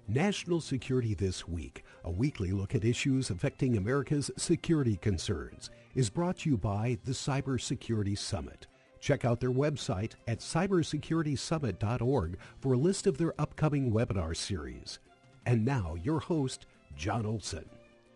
National Security This Week, a weekly look at issues affecting America's security concerns, is brought to you by the Cybersecurity Summit. Check out their website at cybersecuritysummit.org for a list of their upcoming webinar series. And now, your host, John Olson.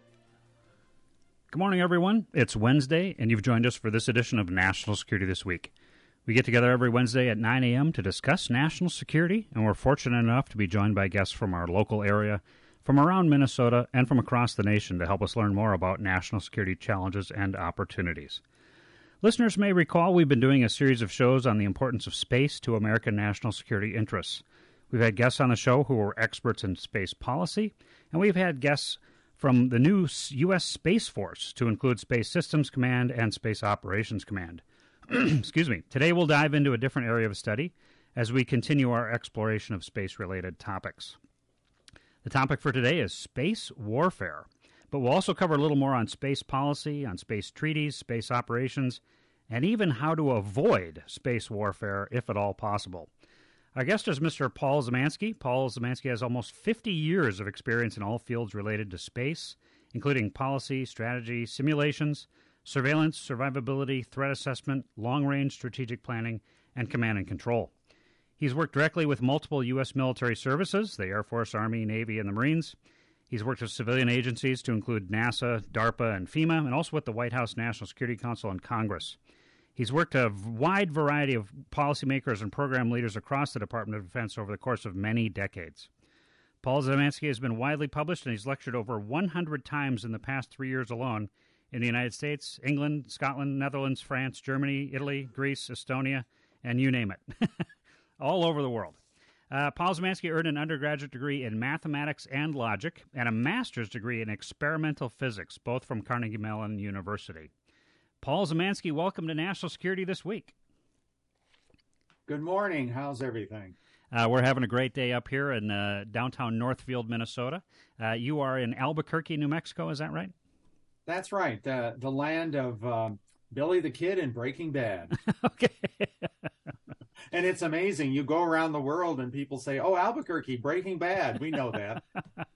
Good morning, everyone. It's Wednesday, and you've joined us for this edition of National Security This Week. We get together every Wednesday at 9 a.m. to discuss national security, and we're fortunate enough to be joined by guests from our local area, from around Minnesota, and from across the nation to help us learn more about national security challenges and opportunities. Listeners may recall we've been doing a series of shows on the importance of space to American national security interests. We've had guests on the show who are experts in space policy, and we've had guests from the new U.S. Space Force to include Space Systems Command and Space Operations Command. Excuse me. Today we'll dive into a different area of study as we continue our exploration of space-related topics. The topic for today is space warfare, but we'll also cover a little more on space policy, on space treaties, space operations, and even how to avoid space warfare if at all possible. Our guest is Mr. Paul Zemansky. Paul Zemansky has almost 50 years of experience in all fields related to space, including policy, strategy, simulations, surveillance, survivability, threat assessment, long-range strategic planning, and command and control. He's worked directly with multiple U.S. military services, the Air Force, Army, Navy, and the Marines. He's worked with civilian agencies to include NASA, DARPA, and FEMA, and also with the White House National Security Council and Congress. He's worked a wide variety of policymakers and program leaders across the Department of Defense over the course of many decades. Paul Zemansky has been widely published, and he's lectured over 100 times in the past 3 years alone in the United States, England, Scotland, Netherlands, France, Germany, Italy, Greece, Estonia, and you name it. All over the world. Paul Zemansky earned an undergraduate degree in mathematics and logic and a master's degree in experimental physics, both from Carnegie Mellon University. Paul Zemansky, welcome to National Security This Week. Good morning. How's everything? We're having a great day up here in downtown Northfield, Minnesota. You are in Albuquerque, New Mexico, is that right? That's right. The land of Billy the Kid and Breaking Bad. Okay. And it's amazing. You go around the world and people say, oh, Albuquerque, Breaking Bad. We know that.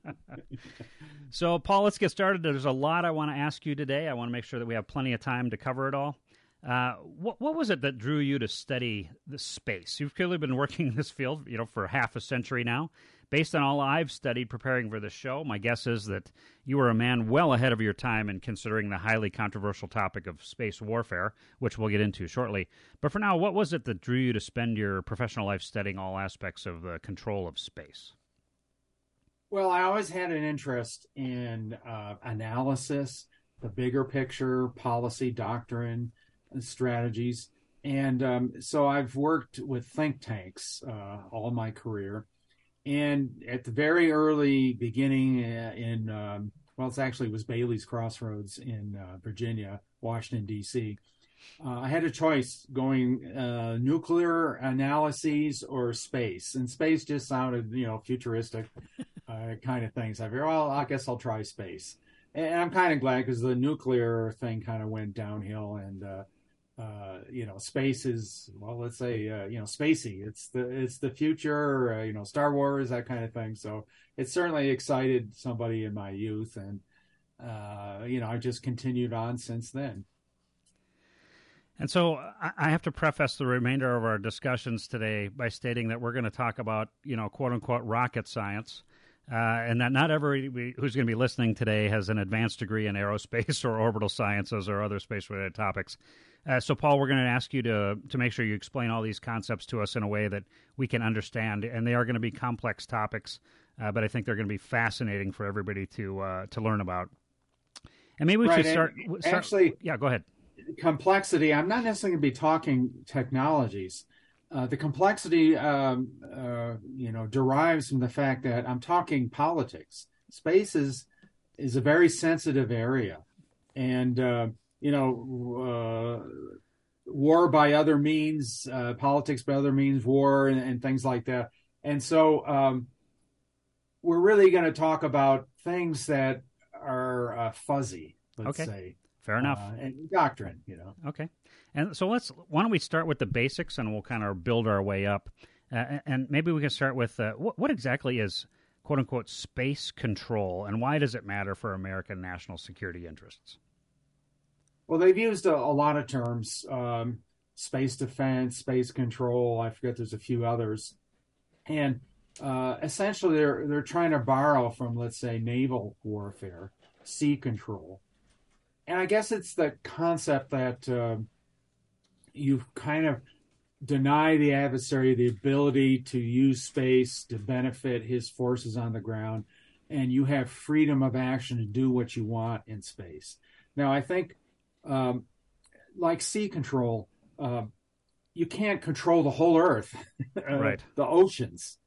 So, Paul, let's get started. There's a lot I want to ask you today. I want to make sure that we have plenty of time to cover it all. What was it that drew you to study the space? You've clearly been working in this field, for half a century now. Based on all I've studied preparing for this show, my guess is that you were a man well ahead of your time in considering the highly controversial topic of space warfare, which we'll get into shortly. But for now, what was it that drew you to spend your professional life studying all aspects of the control of space? Well, I always had an interest in analysis, the bigger picture, policy, doctrine, strategies. And so I've worked with think tanks all my career. And at the very early beginning it was Bailey's Crossroads in Virginia, Washington, D.C., I had a choice going nuclear analyses or space. And space just sounded, futuristic kind of things. I figured, well, I guess I'll try space. And I'm kind of glad because the nuclear thing kind of went downhill and space is, well, let's say, spacey. It's the future, Star Wars, that kind of thing. So it certainly excited somebody in my youth. And, I just continued on since then. And so I have to preface the remainder of our discussions today by stating that we're going to talk about, quote unquote, rocket science. And that not everybody who's going to be listening today has an advanced degree in aerospace or orbital sciences or other space-related topics. So, Paul, we're going to ask you to make sure you explain all these concepts to us in a way that we can understand. And they are going to be complex topics, but I think they're going to be fascinating for everybody to learn about. And maybe we should start. Actually, yeah, go ahead. Complexity. I'm not necessarily going to be talking technologies. The complexity, derives from the fact that I'm talking politics. Space is a very sensitive area, and war by other means, politics by other means, war and things like that. And so we're really going to talk about things that are fuzzy, let's say. Fair enough. And doctrine, Okay. And so why don't we start with the basics and we'll kind of build our way up. And maybe we can start with what exactly is quote-unquote space control, and why does it matter for American national security interests? Well, they've used a lot of terms, space defense, space control. I forget, there's a few others. And essentially, they're trying to borrow from, let's say, naval warfare, sea control. And I guess it's the concept that you kind of deny the adversary the ability to use space to benefit his forces on the ground, and you have freedom of action to do what you want in space. Now, I think, like sea control, you can't control the whole Earth, Right? The oceans,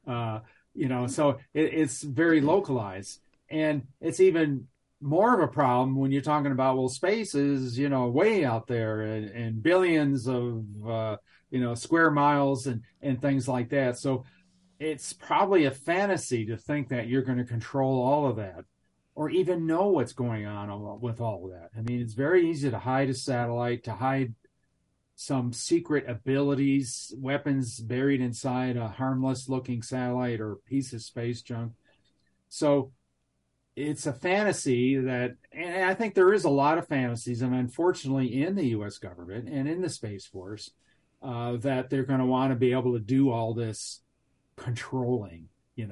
so it's very localized, and it's even more of a problem when you're talking about, well, space is, way out there and billions of, square miles and things like that. So it's probably a fantasy to think that you're going to control all of that or even know what's going on with all of that. I mean, it's very easy to hide a satellite, to hide some secret abilities, weapons buried inside a harmless looking satellite or piece of space junk. So it's a fantasy that, and I think there is a lot of fantasies, and unfortunately in the U.S. government and in the Space Force, that they're going to want to be able to do all this controlling,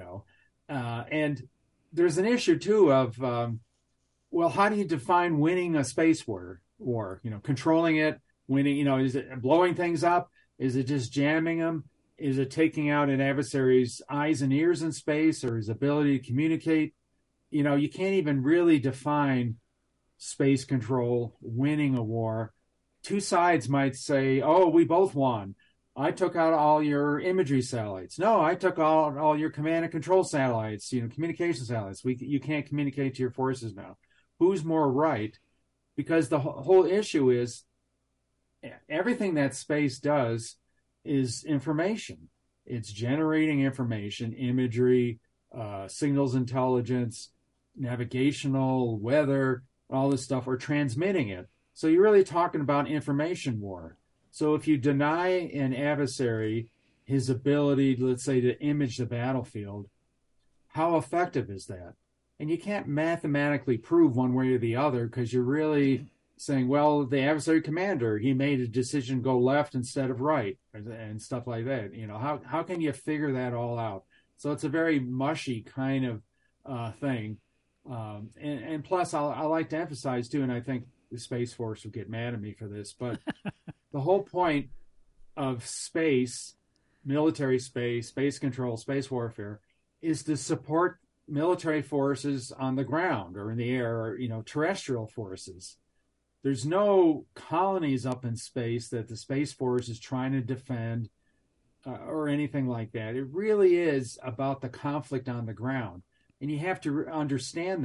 and there's an issue too of, well, how do you define winning a space war? Controlling it, winning, is it blowing things up? Is it just jamming them? Is it taking out an adversary's eyes and ears in space, or his ability to communicate? You can't even really define space control, winning a war. Two sides might say, oh, we both won. I took out all your imagery satellites. No, I took out all your command and control satellites, communication satellites. You can't communicate to your forces now. Who's more right? Because the whole issue is everything that space does is information. It's generating information, imagery, signals intelligence, navigational, weather, all this stuff, or transmitting it. So you're really talking about information war. So if you deny an adversary his ability, let's say, to image the battlefield, how effective is that? And you can't mathematically prove one way or the other, because you're really saying, well, the adversary commander, he made a decision to go left instead of right, and stuff like that. How can you figure that all out? So it's a very mushy kind of thing. And plus, I like to emphasize too, and I think the Space Force will get mad at me for this, but the whole point of space, military space, space control, space warfare, is to support military forces on the ground or in the air, or, terrestrial forces. There's no colonies up in space that the Space Force is trying to defend or anything like that. It really is about the conflict on the ground. And you have to understand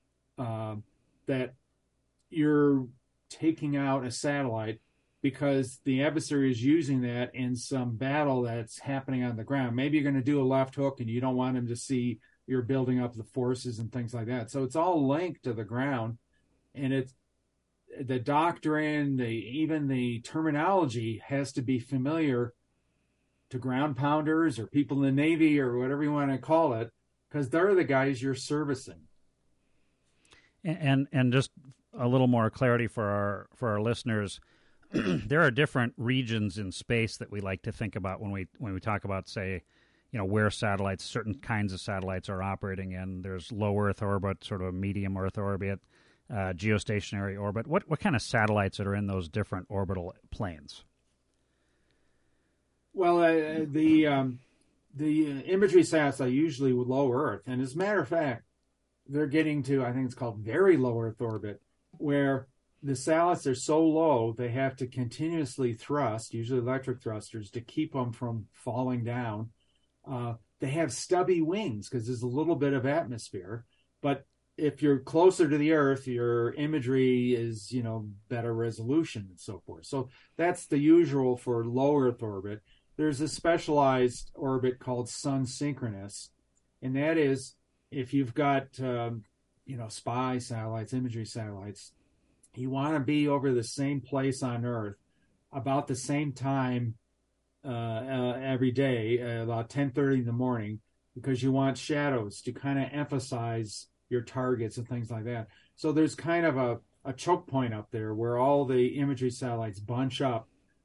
that you're taking out a satellite because the adversary is using that in some battle that's happening on the ground. Maybe you're going to do a left hook and you don't want him to see you're building up the forces and things like that. So it's all linked to the ground, and it's the doctrine, even the terminology has to be familiar to ground pounders or people in the Navy or whatever you want to call it, because they're the guys you're servicing. And just a little more clarity for our listeners. There are different regions in space that we like to think about when we talk about, say, where satellites, certain kinds of satellites are operating in. There's low Earth orbit, sort of a medium Earth orbit, geostationary orbit. What kind of satellites are in those different orbital planes? Well, the imagery satellites are usually with low Earth, and as a matter of fact, they're getting to, I think it's called very low Earth orbit, where the satellites are so low they have to continuously thrust, usually electric thrusters, to keep them from falling down. They have stubby wings because there's a little bit of atmosphere, but if you're closer to the Earth, your imagery is, better resolution and so forth. So that's the usual for low Earth orbit. There's a specialized orbit called sun synchronous, and that is if you've got, spy satellites, imagery satellites, you want to be over the same place on Earth about the same time every day, about 10:30 in the morning, because you want shadows to kind of emphasize your targets and things like that. So there's kind of a choke point up there where all the imagery satellites bunch up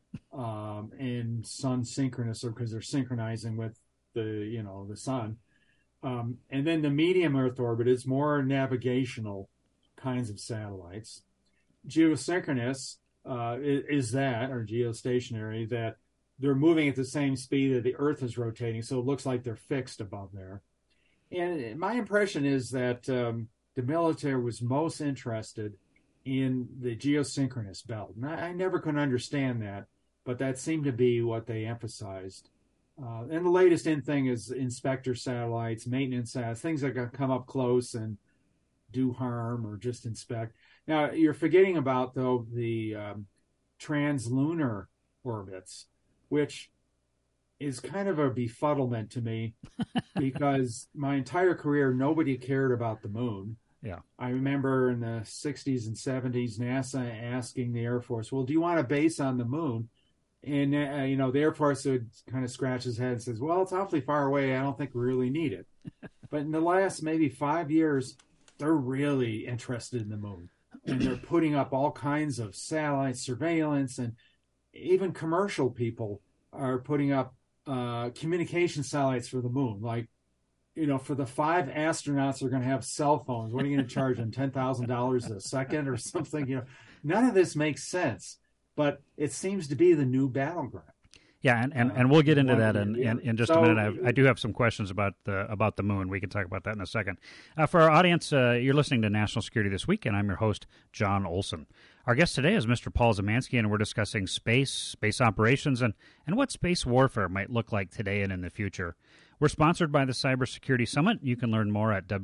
in sun synchronous, or because they're synchronizing with the sun. And then the medium Earth orbit is more navigational kinds of satellites. Geosynchronous is that, or geostationary, that they're moving at the same speed that the Earth is rotating, so it looks like they're fixed above there. And my impression is that the military was most interested in the geosynchronous belt. And I never could understand that, but that seemed to be what they emphasized. And the latest in thing is inspector satellites, maintenance satellites, things that can come up close and do harm or just inspect. Now, you're forgetting about, though, the translunar orbits, which is kind of a befuddlement to me because my entire career, nobody cared about the moon. Yeah. I remember in the 60s and 70s, NASA asking the Air Force, well, do you want a base on the moon? And, the Air Force would kind of scratch his head and says, well, it's awfully far away. I don't think we really need it. But in the last maybe 5 years, they're really interested in the moon. And they're putting up all kinds of satellite surveillance, and even commercial people are putting up communication satellites for the moon. Like, for the 5 astronauts who are going to have cell phones, what are you going to charge them, $10,000 a second or something? None of this makes sense, but it seems to be the new battleground. Yeah, and we'll get into that in just a minute. I do have some questions about the moon. We can talk about that in a second. For our audience, you're listening to National Security This Week, and I'm your host, John Olson. Our guest today is Mr. Paul Zemansky, and we're discussing space operations, and what space warfare might look like today and in the future. We're sponsored by the Cybersecurity Summit. You can learn more at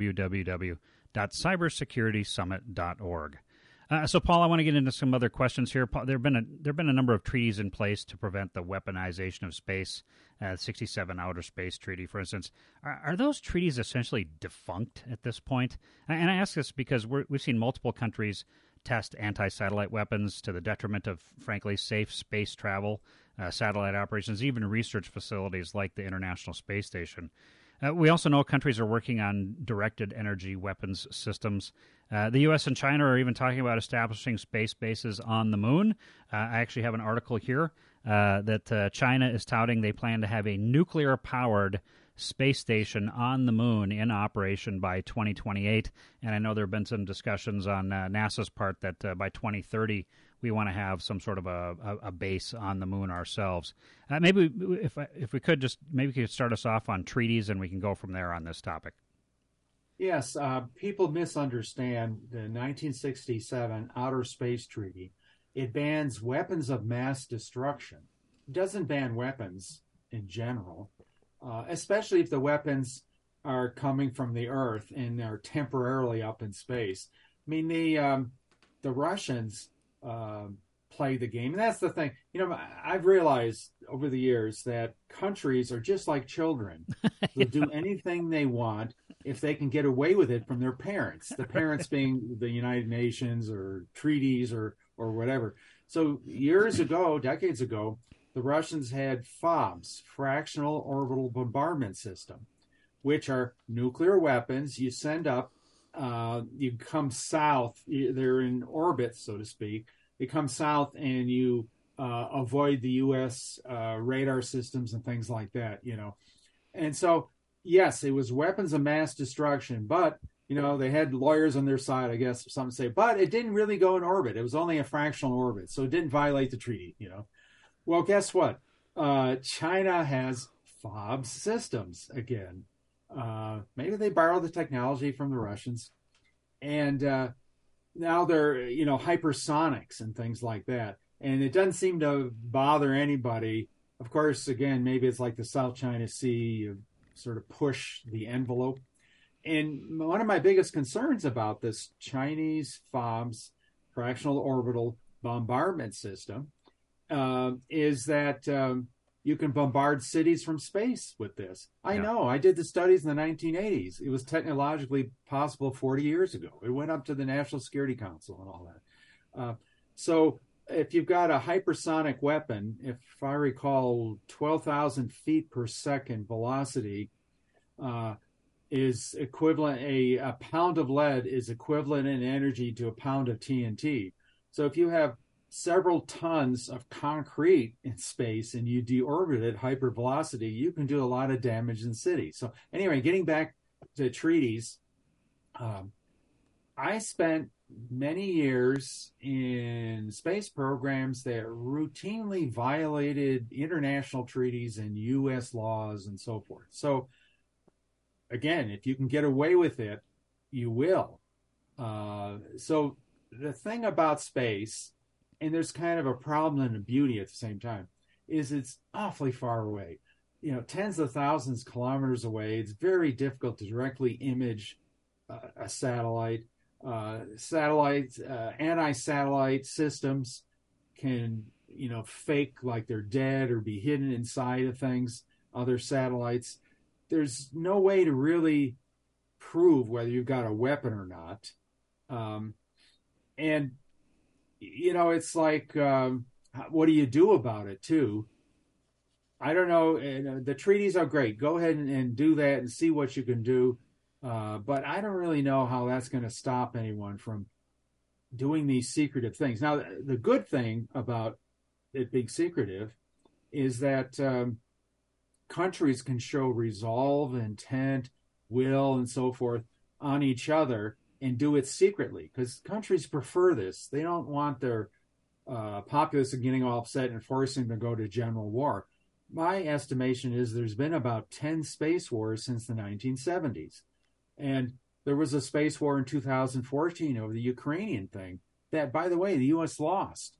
www.cybersecuritysummit.org. So, Paul, I want to get into some other questions here. There have been a number of treaties in place to prevent the weaponization of space. 67 Outer Space Treaty, for instance. Are those treaties essentially defunct at this point? And I ask this because we've seen multiple countries test anti-satellite weapons to the detriment of, frankly, safe space travel, satellite operations, even research facilities like the International Space Station. We also know countries are working on directed energy weapons systems. The U.S. and China are even talking about establishing space bases on the moon. I actually have an article here that China is touting they plan to have a nuclear-powered space station on the moon in operation by 2028. And I know there have been some discussions on NASA's part that by 2030 we want to have some sort of a base on the moon ourselves. Maybe if we could just maybe you could start us off on treaties, and we can go from there on this topic. Yes, people misunderstand the 1967 Outer Space Treaty. It bans weapons of mass destruction. It doesn't ban weapons in general, especially if the weapons are coming from the Earth and are temporarily up in space. I mean, the Russians play the game. And that's the thing. I've realized over the years that countries are just like children. They'll do anything they want if they can get away with it from their parents, the parents being the United Nations or treaties or whatever. So years ago, decades ago, the Russians had FOBs, Fractional Orbital Bombardment System, which are nuclear weapons you send up. You come south, they're in orbit, so to speak. You come south and you avoid the U.S. Radar systems and things like that, And so, yes, it was weapons of mass destruction, but, they had lawyers on their side, I guess, some say, but it didn't really go in orbit. It was only a fractional orbit, so it didn't violate the treaty, Well, guess what? China has FOB systems again. Maybe they borrowed the technology from the Russians, and now they're hypersonics and things like that, and it doesn't seem to bother anybody. Of course, again, maybe it's like the South China Sea, you sort of push the envelope. And one of my biggest concerns about this Chinese FOBs, fractional orbital bombardment system, is that you can bombard cities from space with this. I know. I did the studies in the 1980s. It was technologically possible 40 years ago. It went up to the National Security Council and all that. So if you've got a hypersonic weapon, if I recall, 12,000 feet per second velocity, is equivalent. A pound of lead is equivalent in energy to a pound of TNT. So if you have several tons of concrete in space and you deorbit it hypervelocity, you can do a lot of damage in cities. So anyway, getting back to treaties, I spent many years in space programs that routinely violated international treaties and U.S. laws and so forth. So again, if you can get away with it, you will. So the thing about space, and there's kind of a problem and a beauty at the same time, is it's awfully far away. Tens of thousands of kilometers away. It's very difficult to directly image a satellite. Anti-satellite systems can, fake like they're dead or be hidden inside of things, other satellites. There's no way to really prove whether you've got a weapon or not. And it's like, what do you do about it too? I don't know. The treaties are great. Go ahead and do that and see what you can do. But I don't really know how that's going to stop anyone from doing these secretive things. Now, the good thing about it being secretive is that countries can show resolve, intent, will, and so forth on each other and do it secretly, because countries prefer this. They don't want their populace getting all upset and forcing them to go to general war. My estimation is there's been about 10 space wars since the 1970s. And there was a space war in 2014 over the Ukrainian thing that, by the way, the U.S. lost.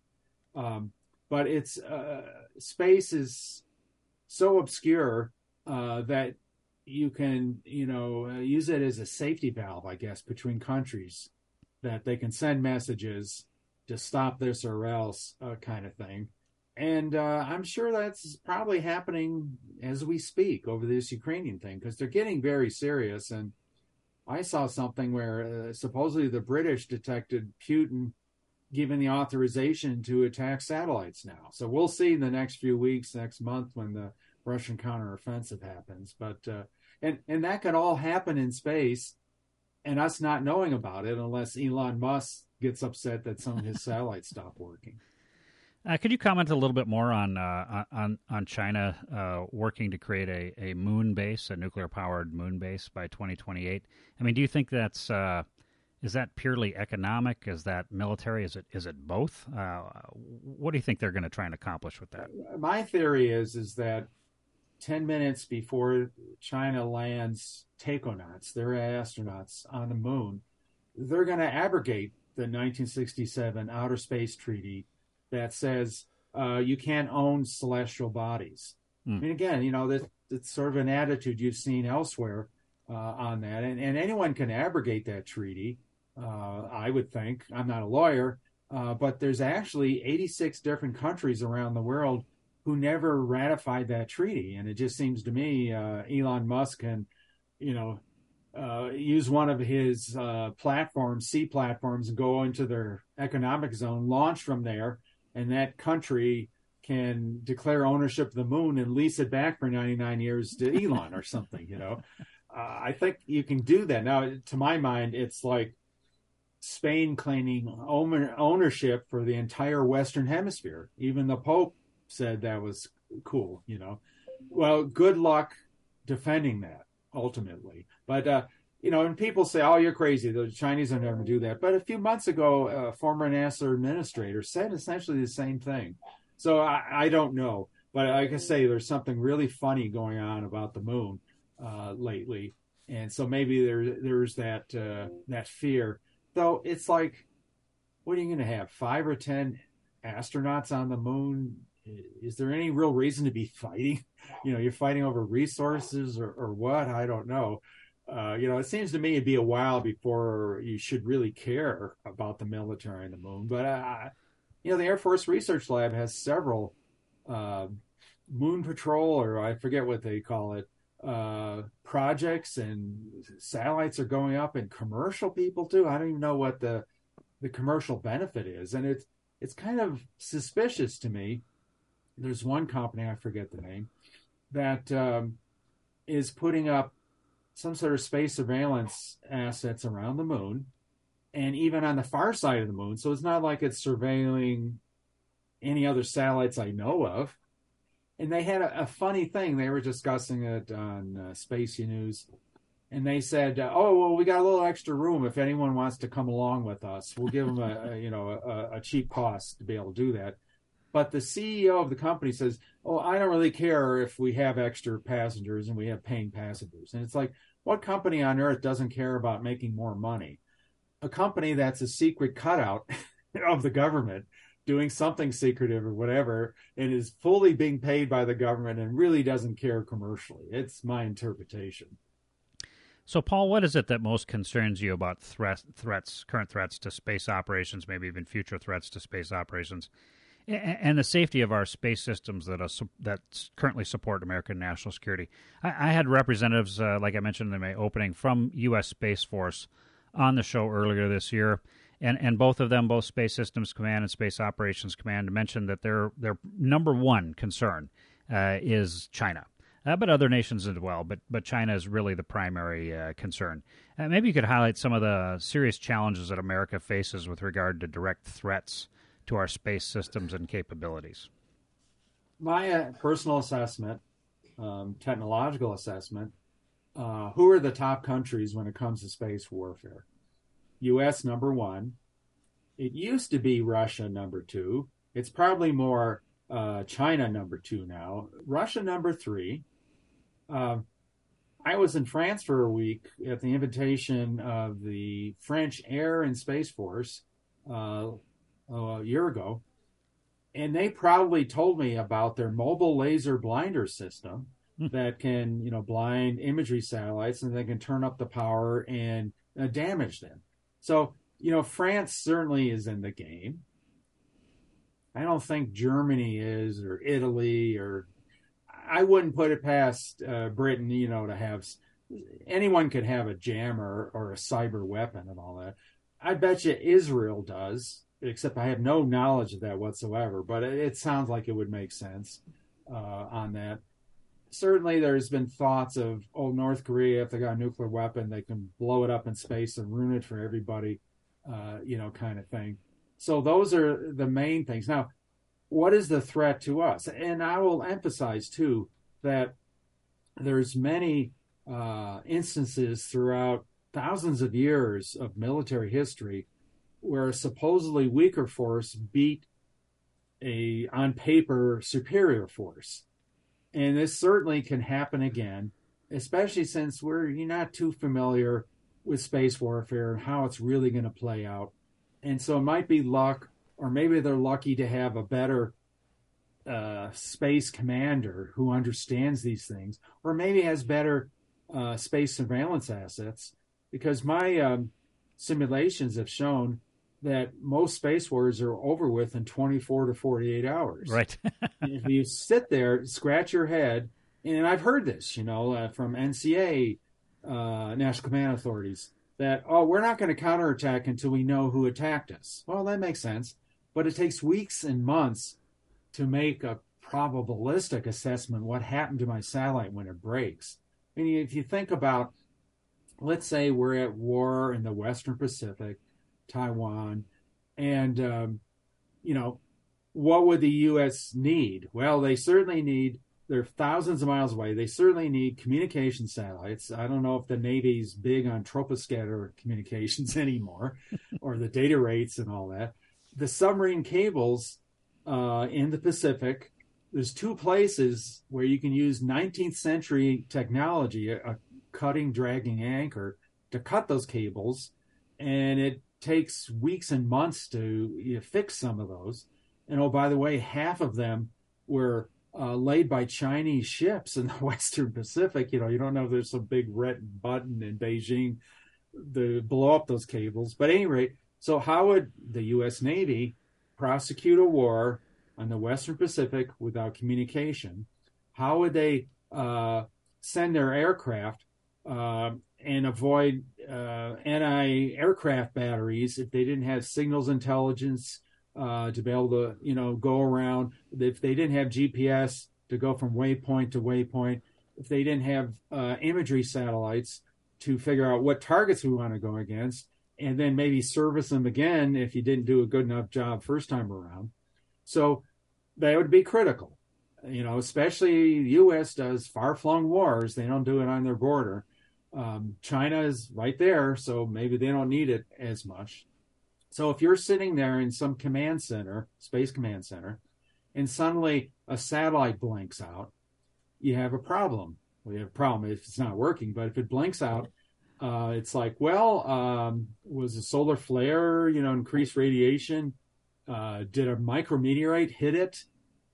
But it's space is so obscure that you can, use it as a safety valve, I guess, between countries, that they can send messages to stop this or else kind of thing. And I'm sure that's probably happening as we speak over this Ukrainian thing, because they're getting very serious. And I saw something where supposedly the British detected Putin giving the authorization to attack satellites now. So we'll see in the next few weeks, next month, when the Russian counteroffensive happens. But and that could all happen in space and us not knowing about it unless Elon Musk gets upset that some of his satellites stop working. Could you comment a little bit more on China working to create a moon base, a nuclear-powered moon base by 2028? I mean, do you think that's is that purely economic? Is that military? Is it both? What do you think they're going to try and accomplish with that? My theory is that 10 minutes before China lands takonauts, their astronauts, on the moon, they're going to abrogate the 1967 Outer Space Treaty that says you can't own celestial bodies. I mean, again, that's sort of an attitude you've seen elsewhere on that. And anyone can abrogate that treaty, I would think. I'm not a lawyer, but there's actually 86 different countries around the world who never ratified that treaty. And it just seems to me Elon Musk can, use one of his platforms, sea platforms, and go into their economic zone, launch from there, and that country can declare ownership of the moon and lease it back for 99 years to Elon or something, I think you can do that. Now, to my mind, it's like Spain claiming ownership for the entire Western Hemisphere. Even the Pope said that was cool, Well, good luck defending that, ultimately. But, and people say, oh, you're crazy. The Chinese will never do that. But a few months ago, a former NASA administrator said essentially the same thing. So I don't know. But like I say, there's something really funny going on about the moon lately. And so maybe there's that fear. Though it's like, what are you going to have, 5 or 10 astronauts on the moon? Is there any real reason to be fighting? You're fighting over resources or what? I don't know. It seems to me it'd be a while before you should really care about the military and the moon. But, the Air Force Research Lab has several moon patrol, or I forget what they call it, projects, and satellites are going up, and commercial people too. I don't even know what the commercial benefit is. And it's kind of suspicious to me. There's one company, I forget the name, that is putting up some sort of space surveillance assets around the moon and even on the far side of the moon. So it's not like it's surveilling any other satellites I know of. And they had a funny thing. They were discussing it on Spacey News. And they said, "Oh, well, we got a little extra room if anyone wants to come along with us. We'll give them a cheap cost to be able to do that." But the CEO of the company says, "Oh, I don't really care if we have extra passengers and we have paying passengers." And it's like, what company on earth doesn't care about making more money? A company that's a secret cutout of the government, doing something secretive or whatever, and is fully being paid by the government and really doesn't care commercially. It's my interpretation. So, Paul, what is it that most concerns you about current threats to space operations, maybe even future threats to space operations, and the safety of our space systems that currently support American national security? I had representatives, like I mentioned in my opening, from U.S. Space Force on the show earlier this year, and both of them, both Space Systems Command and Space Operations Command, mentioned that their number one concern is China. But other nations as well, but China is really the primary concern. Maybe you could highlight some of the serious challenges that America faces with regard to direct threats to our space systems and capabilities. My personal assessment, technological assessment, who are the top countries when it comes to space warfare? U.S. number one. It used to be Russia number two. It's probably more China number two now. Russia number three. I was in France for a week at the invitation of the French Air and Space Force a year ago, and they proudly told me about their mobile laser blinder system that can, blind imagery satellites, and they can turn up the power and damage them. So, France certainly is in the game. I don't think Germany is, or Italy, or I wouldn't put it past Britain, to have, anyone could have a jammer or a cyber weapon and all that. I bet you Israel does, except I have no knowledge of that whatsoever, but it sounds like it would make sense on that. Certainly there's been thoughts of, North Korea, if they got a nuclear weapon, they can blow it up in space and ruin it for everybody, kind of thing. So those are the main things. Now, what is the threat to us? And I will emphasize, too, that there's many instances throughout thousands of years of military history where a supposedly weaker force beat a, on paper, superior force. And this certainly can happen again, especially since you're not too familiar with space warfare and how it's really going to play out. And so it might be luck, or maybe they're lucky to have a better space commander who understands these things, or maybe has better space surveillance assets, because my simulations have shown that most space wars are over with in 24 to 48 hours. Right. If you sit there, scratch your head, and I've heard this, from NCA, National Command Authorities, that, we're not going to counterattack until we know who attacked us. Well, that makes sense. But it takes weeks and months to make a probabilistic assessment what happened to my satellite when it breaks. I mean, if you think about, let's say we're at war in the Western Pacific, Taiwan, and, what would the U.S. need? Well, they certainly need, they're thousands of miles away. They certainly need communication satellites. I don't know if the Navy's big on troposcatter communications anymore, or the data rates and all that. The submarine cables in the Pacific, there's two places where you can use 19th century technology, a cutting, dragging anchor, to cut those cables. And it takes weeks and months to fix some of those. And, oh, by the way, half of them were laid by Chinese ships in the Western Pacific. You don't know if there's some big red button in Beijing to blow up those cables. But at any rate, so how would the U.S. Navy prosecute a war on the Western Pacific without communication? How would they send their aircraft and avoid anti-aircraft batteries if they didn't have signals intelligence to be able to, go around? If they didn't have GPS to go from waypoint to waypoint, if they didn't have imagery satellites to figure out what targets we want to go against, and then maybe service them again if you didn't do a good enough job first time around. So that would be critical, especially the U.S. does far-flung wars. They don't do it on their border. China is right there, so maybe they don't need it as much. So if you're sitting there in some command center, space command center, and suddenly a satellite blinks out, you have a problem. Well, you have a problem if it's not working, but if it blinks out, it's like, was a solar flare, increased radiation? Did a micrometeorite hit it?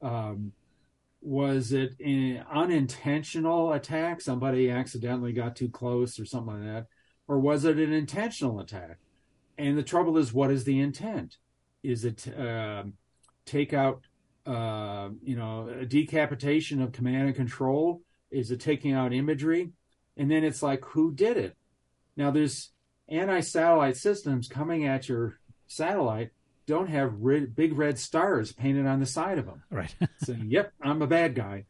Was it an unintentional attack? Somebody accidentally got too close or something like that? Or was it an intentional attack? And the trouble is, what is the intent? Is it take out, a decapitation of command and control? Is it taking out imagery? And then it's like, who did it? Now, there's anti-satellite systems coming at your satellite don't have big red stars painted on the side of them. Right. Saying, yep, I'm a bad guy,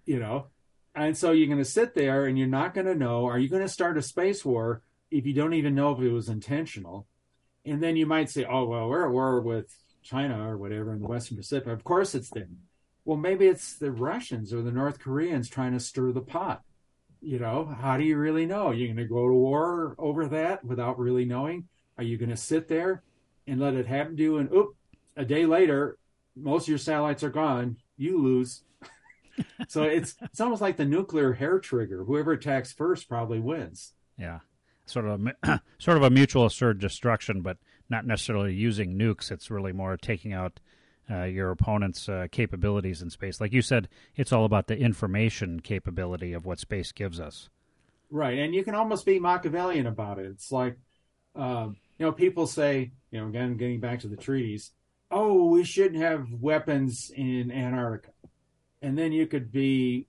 And so you're going to sit there and you're not going to know, are you going to start a space war if you don't even know if it was intentional? And then you might say, oh, well, we're at war with China or whatever in the Western Pacific. Of course it's them. Well, maybe it's the Russians or the North Koreans trying to stir the pot. How do you really know? You're going to go to war over that without really knowing? Are you going to sit there and let it happen to you? And a day later, most of your satellites are gone. You lose. So it's almost like the nuclear hair trigger. Whoever attacks first probably wins. Yeah. Sort of a mutual assured destruction, but not necessarily using nukes. It's really more taking out your opponent's capabilities in space. Like you said, it's all about the information capability of what space gives us. Right, and you can almost be Machiavellian about it. It's like, people say, again, getting back to the treaties, oh, we shouldn't have weapons in Antarctica. And then you could be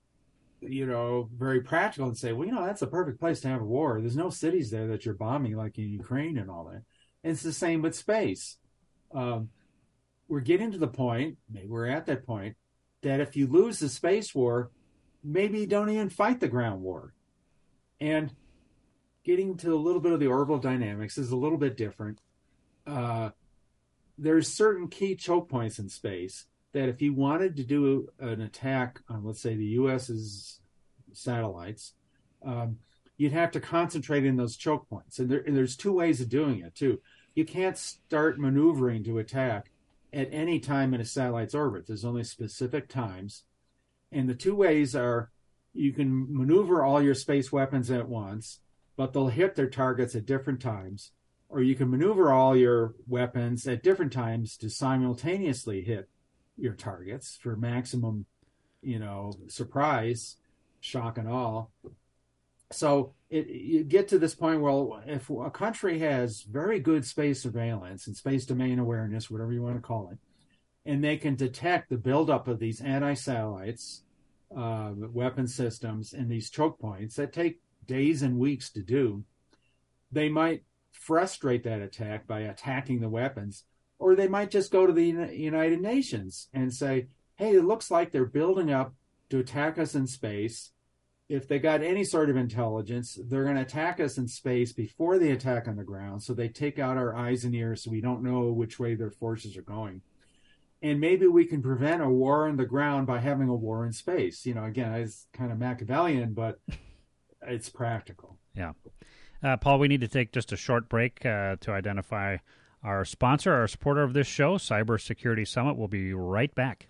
very practical and say, well, that's a perfect place to have a war. There's no cities there that you're bombing like in Ukraine and all that. And it's the same with space. We're getting to the point, maybe we're at that point, that if you lose the space war, maybe you don't even fight the ground war. And getting to a little bit of the orbital dynamics is a little bit different. There's certain key choke points in space that if you wanted to do an attack on, let's say, the U.S.'s satellites, you'd have to concentrate in those choke points. And there's two ways of doing it, too. You can't start maneuvering to attack at any time in a satellite's orbit. There's only specific times. And the two ways are you can maneuver all your space weapons at once, but they'll hit their targets at different times. Or you can maneuver all your weapons at different times to simultaneously hit your targets for maximum, surprise, shock and all. So you get to this point where if a country has very good space surveillance and space domain awareness, whatever you want to call it, and they can detect the buildup of these anti-satellites, weapon systems, and these choke points that take days and weeks to do, they might frustrate that attack by attacking the weapons, or they might just go to the United Nations and say, hey, it looks like they're building up to attack us in space. If they got any sort of intelligence, they're going to attack us in space before they attack on the ground. So they take out our eyes and ears so we don't know which way their forces are going. And maybe we can prevent a war on the ground by having a war in space. Again, it's kind of Machiavellian, but it's practical. Yeah. Paul, we need to take just a short break to identify our sponsor, our supporter of this show, Cybersecurity Summit. We'll be right back.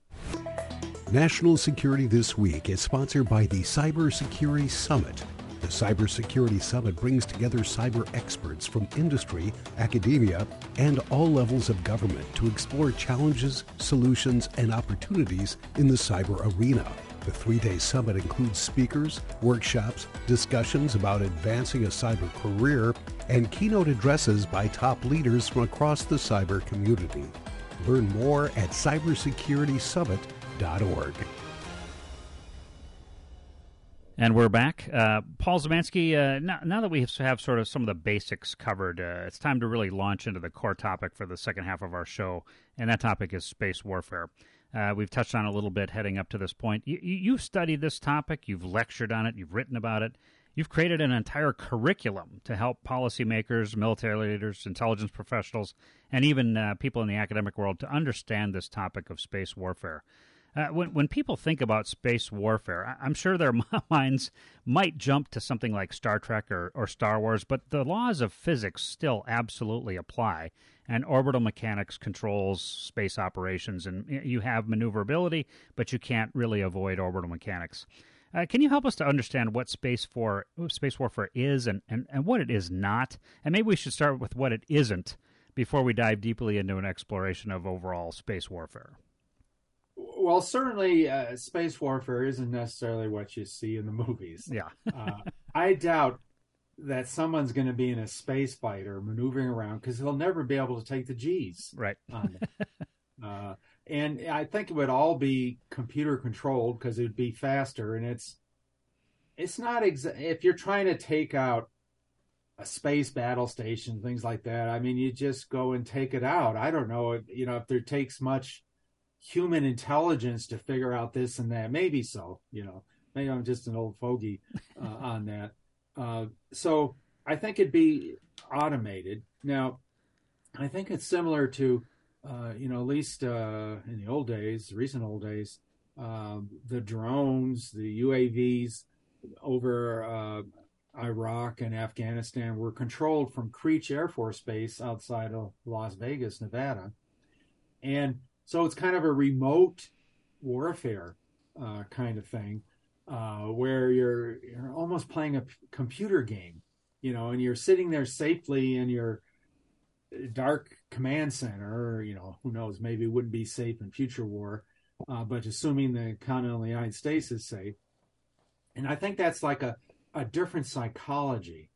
National Security This Week is sponsored by the Cybersecurity Summit. The Cybersecurity Summit brings together cyber experts from industry, academia, and all levels of government to explore challenges, solutions, and opportunities in the cyber arena. The three-day summit includes speakers, workshops, discussions about advancing a cyber career, and keynote addresses by top leaders from across the cyber community. Learn more at cybersecuritysummit.org. And we're back. Paul Zemansky, now that we have sort of some of the basics covered, it's time to really launch into the core topic for the second half of our show, and that topic is space warfare. We've touched on it a little bit heading up to this point. You've studied this topic. You've lectured on it. You've written about it. You've created an entire curriculum to help policymakers, military leaders, intelligence professionals, and even people in the academic world to understand this topic of space warfare. When people think about space warfare, I'm sure their minds might jump to something like Star Trek or Star Wars, but the laws of physics still absolutely apply, and orbital mechanics controls space operations, and you have maneuverability, but you can't really avoid orbital mechanics. Can you help us to understand what space warfare is and what it is not? And maybe we should start with what it isn't before we dive deeply into an exploration of overall space warfare. Well, certainly space warfare isn't necessarily what you see in the movies. Yeah. I doubt that someone's going to be in a space fighter maneuvering around because he'll never be able to take the G's. Right. And I think it would all be computer controlled because it would be faster. And it's not if you're trying to take out a space battle station, things like that. I mean, you just go and take it out. I don't know, if there takes much human intelligence to figure out this and that. Maybe so, maybe I'm just an old fogey on that. So I think it'd be automated. Now, I think it's similar to, at least in the old days, recent old days, the drones, the UAVs over Iraq and Afghanistan were controlled from Creech Air Force Base outside of Las Vegas, Nevada. And so it's kind of a remote warfare kind of thing where you're almost playing a computer game, and you're sitting there safely in your dark command center, who knows, maybe it wouldn't be safe in future war, but assuming the continental United States is safe. And I think that's like a different psychology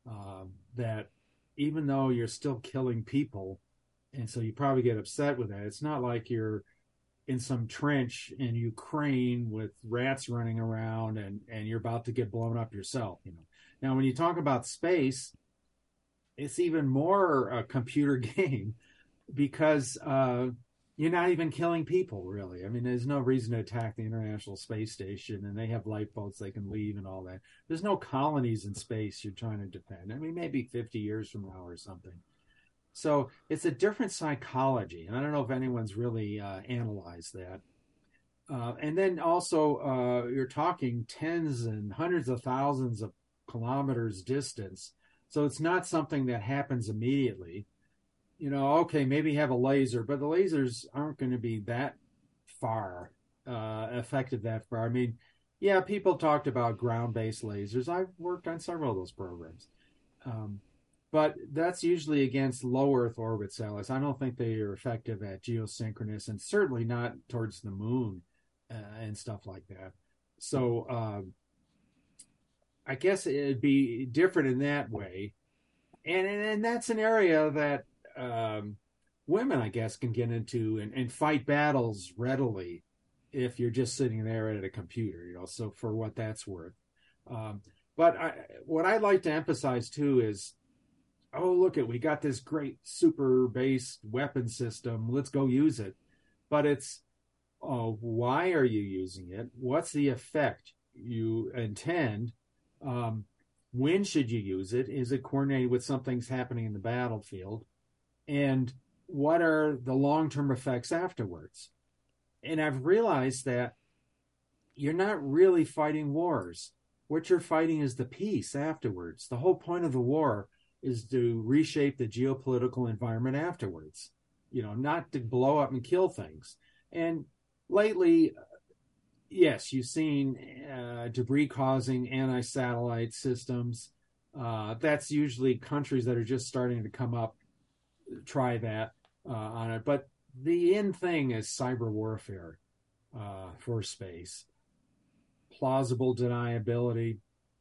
that even though you're still killing people, and so you probably get upset with that. It's not like you're in some trench in Ukraine with rats running around and you're about to get blown up yourself. Now, when you talk about space, it's even more a computer game because you're not even killing people, really. I mean, there's no reason to attack the International Space Station, and they have lifeboats they can leave and all that. There's no colonies in space you're trying to defend. I mean, maybe 50 years from now or something. So it's a different psychology, and I don't know if anyone's really analyzed that. And then also, you're talking tens and hundreds of thousands of kilometers distance. So it's not something that happens immediately. Okay, maybe you have a laser, but the lasers aren't going to be that far, effective that far. I mean, yeah, people talked about ground-based lasers. I've worked on several of those programs. But that's usually against low Earth orbit satellites. I don't think they are effective at geosynchronous and certainly not towards the moon and stuff like that. So I guess it'd be different in that way. And that's an area that women, I guess, can get into and fight battles readily if you're just sitting there at a computer, so for what that's worth. But what I'd like to emphasize, too, is, we got this great super-based weapon system. Let's go use it. But it's, why are you using it? What's the effect you intend? When should you use it? Is it coordinated with something's happening in the battlefield? And what are the long-term effects afterwards? And I've realized that you're not really fighting wars. What you're fighting is the peace afterwards. The whole point of the war is to reshape the geopolitical environment afterwards, not to blow up and kill things. And lately, yes, you've seen debris causing anti-satellite systems. That's usually countries that are just starting to come up, try that on it. But the end thing is cyber warfare for space. Plausible deniability.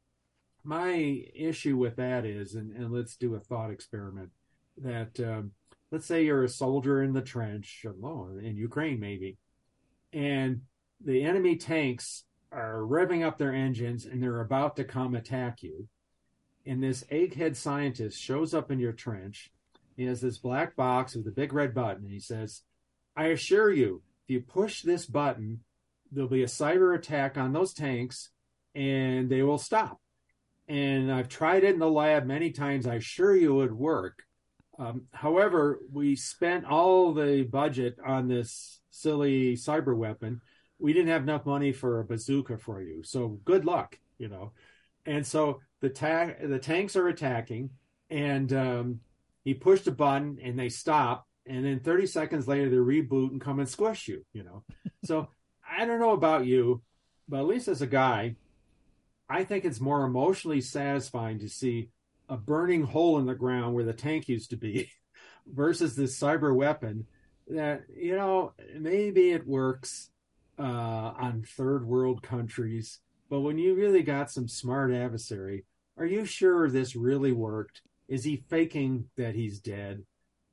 My issue with that is, and let's do a thought experiment, that let's say you're a soldier in the trench, in Ukraine maybe, and the enemy tanks are revving up their engines and they're about to come attack you. And this egghead scientist shows up in your trench. He has this black box with a big red button. And he says, I assure you, if if you push this button, there'll be a cyber attack on those tanks and they will stop. And I've tried it in the lab many times. I assure you it would work. However, we spent all the budget on this silly cyber weapon. We didn't have enough money for a bazooka for you. So good luck, And so the tanks are attacking, and he pushed a button and they stop. And then 30 seconds later, they reboot and come and squish you, So I don't know about you, but at least as a guy, I think it's more emotionally satisfying to see a burning hole in the ground where the tank used to be versus this cyber weapon that, maybe it works on third world countries. But when you really got some smart adversary, are you sure this really worked? Is he faking that he's dead?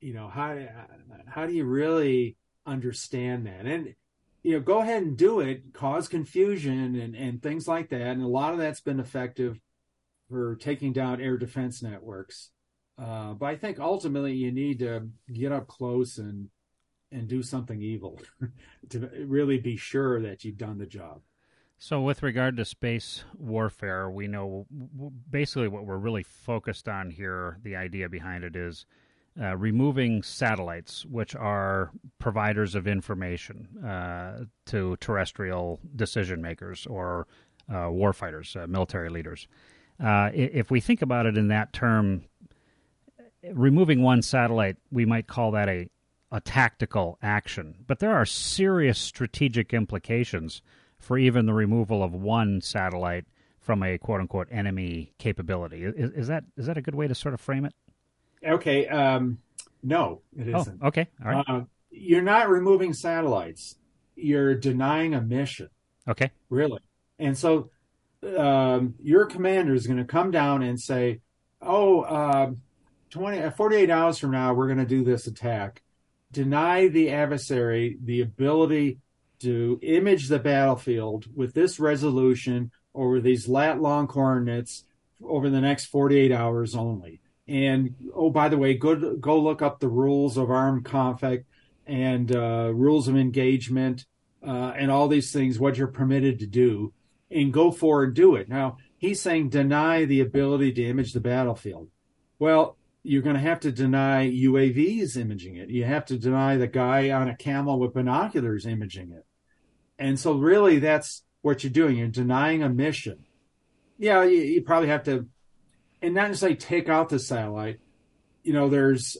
How do you really understand that? And go ahead and do it, cause confusion and things like that. And a lot of that's been effective for taking down air defense networks. But I think ultimately you need to get up close and do something evil to really be sure that you've done the job. So with regard to space warfare, we know basically what we're really focused on here, the idea behind it is removing satellites, which are providers of information to terrestrial decision makers or warfighters, military leaders. If we think about it in that term, removing one satellite, we might call that a tactical action. But there are serious strategic implications for even the removal of one satellite from a quote-unquote enemy capability. Is that a good way to sort of frame it? Okay. No, it isn't. Oh, okay. All right. You're not removing satellites. You're denying a mission. Okay. Really. And so your commander is going to come down and say, 48 hours from now, we're going to do this attack. Deny the adversary the ability to image the battlefield with this resolution over these lat-long coordinates over the next 48 hours only. And, by the way, go look up the rules of armed conflict and rules of engagement and all these things, what you're permitted to do, and go forward and do it. Now, he's saying deny the ability to image the battlefield. Well, you're going to have to deny UAVs imaging it. You have to deny the guy on a camel with binoculars imaging it. And so really that's what you're doing. You're denying a mission. Yeah, you probably have to, and not necessarily take out the satellite. There's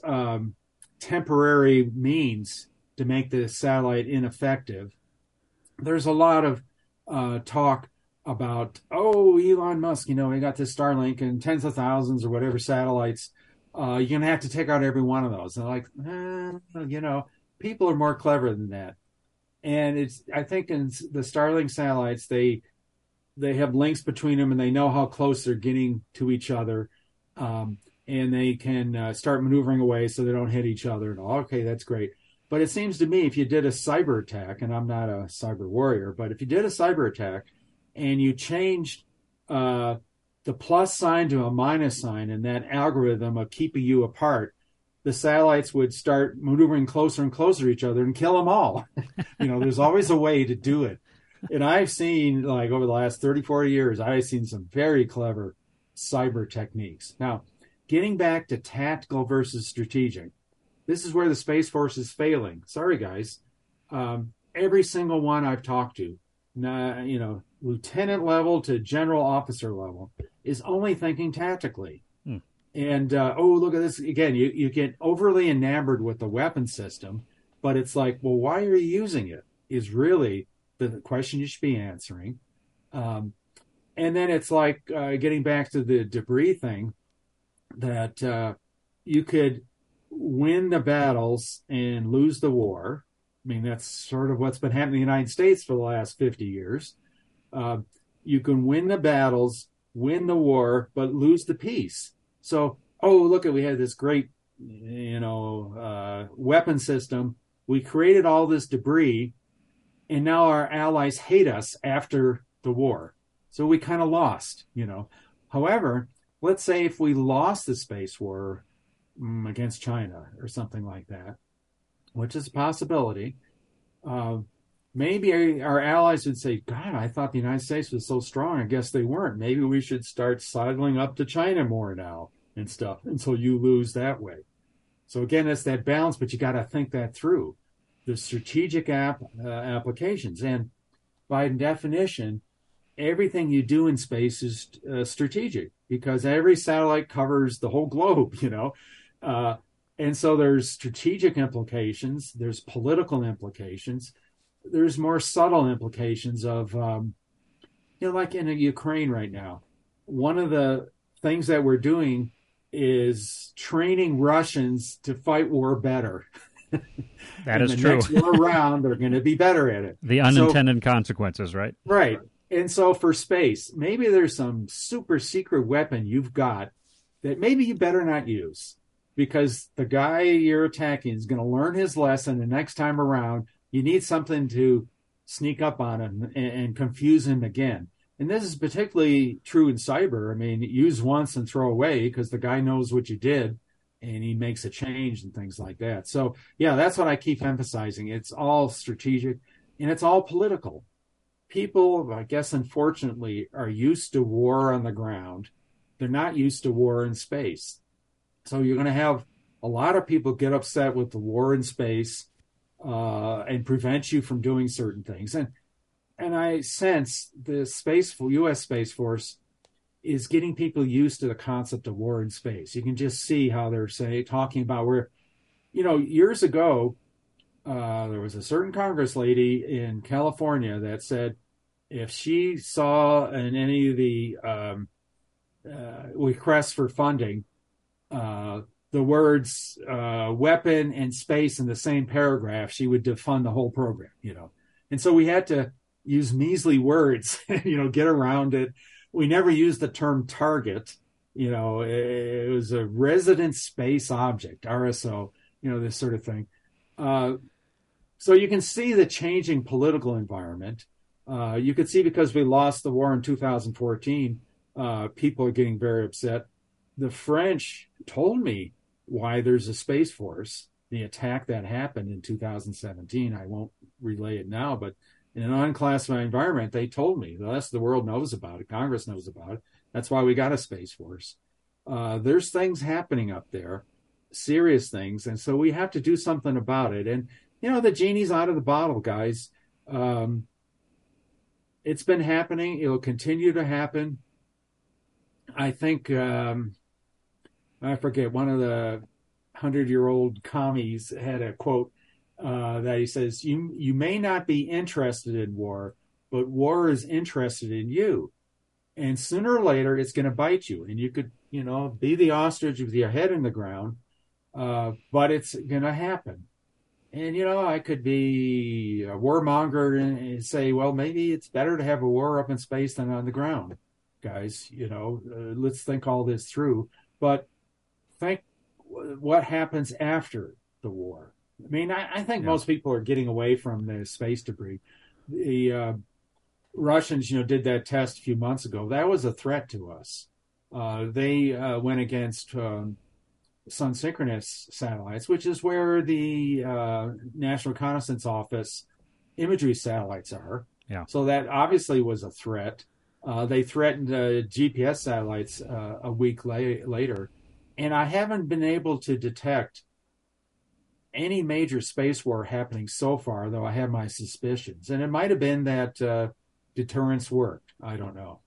temporary means to make the satellite ineffective. There's a lot of talk about, Elon Musk, he got this Starlink and tens of thousands or whatever satellites. You're going to have to take out every one of those. And they're like, people are more clever than that. And I think in the Starlink satellites, they have links between them and they know how close they're getting to each other. And they can start maneuvering away so they don't hit each other. And okay, that's great. But it seems to me if you did a cyber attack, and I'm not a cyber warrior, but if you did a cyber attack and you changed the plus sign to a minus sign in that algorithm of keeping you apart, the satellites would start maneuvering closer and closer to each other and kill them all. There's always a way to do it. And I've seen, like, over the last 30, 40 years, I've seen some very clever cyber techniques. Now, getting back to tactical versus strategic, this is where the Space Force is failing. Sorry, guys. Every single one I've talked to, lieutenant level to general officer level, is only thinking tactically. And, look at this. Again, you get overly enamored with the weapon system, but it's like, well, why are you using it is really the question you should be answering. And then it's like getting back to the debris thing, that you could win the battles and lose the war. I mean, that's sort of what's been happening in the United States for the last 50 years. You can win the battles, win the war, but lose the peace. So, look, we had this great, weapon system. We created all this debris, and now our allies hate us after the war. So we kind of lost, However, let's say if we lost the space war against China or something like that, which is a possibility, maybe our allies would say, God, I thought the United States was so strong. I guess they weren't. Maybe we should start sidling up to China more now and stuff until you lose that way. So again, it's that balance, but you got to think that through. The strategic applications. And by definition, everything you do in space is strategic because every satellite covers the whole globe, and so there's strategic implications, there's political implications, there's more subtle implications of, like in Ukraine right now. One of the things that we're doing is training Russians to fight war better. That is the true. Next war round, they're going to be better at it. The unintended consequences, right? Right. And so for space, maybe there's some super secret weapon you've got that maybe you better not use because the guy you're attacking is going to learn his lesson the next time around. You need something to sneak up on him and confuse him again. And this is particularly true in cyber. I mean, use once and throw away because the guy knows what you did and he makes a change and things like that. So, yeah, that's what I keep emphasizing. It's all strategic and it's all political. People, I guess, unfortunately, are used to war on the ground. They're not used to war in space. So you're going to have a lot of people get upset with the war in space and prevent you from doing certain things. And I sense the U.S. Space Force is getting people used to the concept of war in space. You can just see how they're talking about where, years ago, there was a certain Congress lady in California that said if she saw in any of the requests for funding the words weapon and space in the same paragraph, she would defund the whole program, And so we had to use measly words, get around it. We never used the term target. It was a resident space object, RSO, this sort of thing. So you can see the changing political environment. You could see because we lost the war in 2014, people are getting very upset. The French told me why there's a Space Force, the attack that happened in 2017. I won't relay it now, but in an unclassified environment, they told me. The rest of the world knows about it. Congress knows about it. That's why we got a Space Force. There's things happening up there, serious things, and so we have to do something about it. And the genie's out of the bottle, guys. It's been happening. It'll continue to happen. I think, I forget, one of the 100-year-old commies had a quote that he says, you may not be interested in war, but war is interested in you. And sooner or later, it's going to bite you. And you could, be the ostrich with your head in the ground, but it's going to happen. And, I could be a warmonger and say, well, maybe it's better to have a war up in space than on the ground, guys. Let's think all this through. But think what happens after the war. I mean, I think most people are getting away from the space debris. The Russians, did that test a few months ago. That was a threat to us. They went against sun synchronous satellites, which is where the National Reconnaissance Office imagery satellites are. Yeah. So that obviously was a threat. They threatened GPS satellites a week later. And I haven't been able to detect any major space war happening so far, though I have my suspicions. And it might have been that deterrence worked. I don't know.